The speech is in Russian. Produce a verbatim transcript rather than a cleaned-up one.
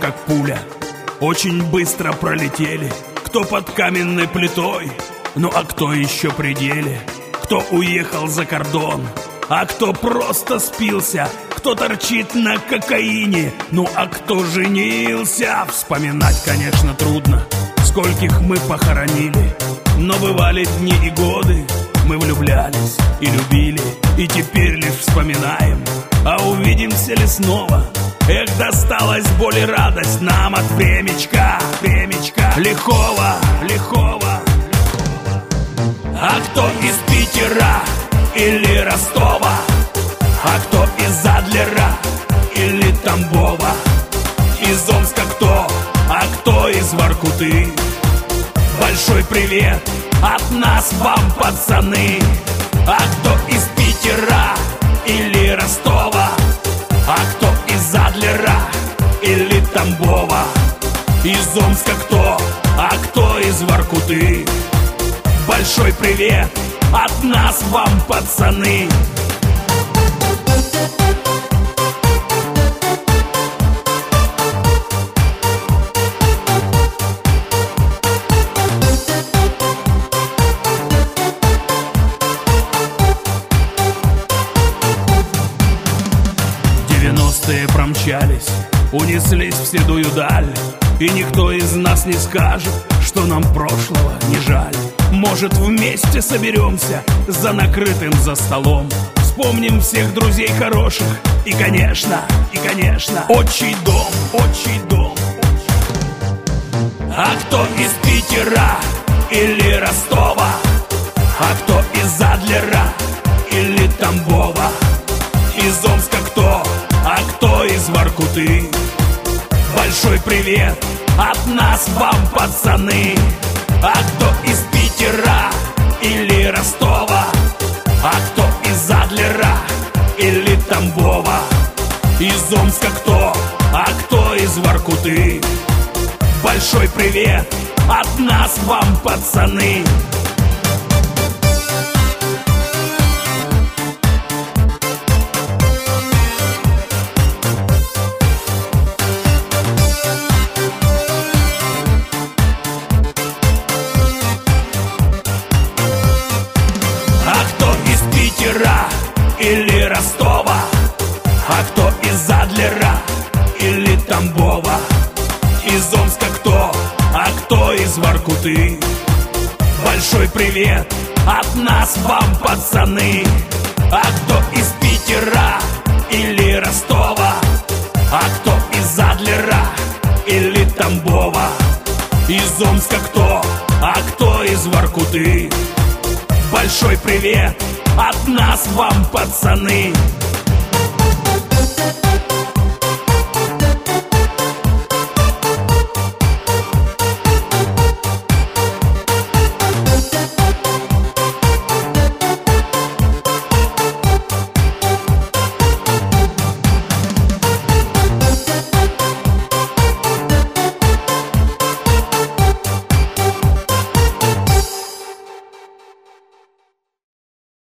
как пуля, очень быстро пролетели. Кто под каменной плитой, ну а кто еще при деле. Кто уехал за кордон, а кто просто спился. Кто торчит на кокаине, ну а кто женился. Вспоминать, конечно, трудно, скольких мы похоронили. Но бывали дни и годы, мы влюблялись и любили. И теперь лишь вспоминаем, а увидимся ли снова? Эх, досталась боль и радость нам от времечка, времечка лихого, лихого. А кто из Питера или Ростова, а кто из Адлера или Тамбова, из Омска кто, а кто из Воркуты. Большой привет от нас вам, пацаны. А кто из Питера или Ростова, а кто из Адлера или Тамбова, из Омска кто, а кто из Воркуты. Большой привет от нас вам, пацаны. Девяностые промчались, унеслись в седую даль. И никто из нас не скажет, что нам прошлого не жаль. Может, вместе соберемся за накрытым за столом, вспомним всех друзей хороших. И, конечно, и, конечно, отчий дом, отчий дом. А кто из Питера или Ростова, а кто из Адлера или Тамбова, из Омска кто, а кто из Воркуты. Большой привет от нас вам, пацаны. А кто из Питера или Ростова, а кто из Адлера или Тамбова, из Омска кто, а кто из Воркуты. Большой привет от нас вам, пацаны. Или Ростова, а кто из Адлера или Тамбова, из Омска кто, а кто из Воркуты. Большой привет от нас вам, пацаны. А кто из Питера или Ростова, а кто из Адлера или Тамбова, из Омска кто, а кто из Воркуты. Большой привет от нас вам, пацаны.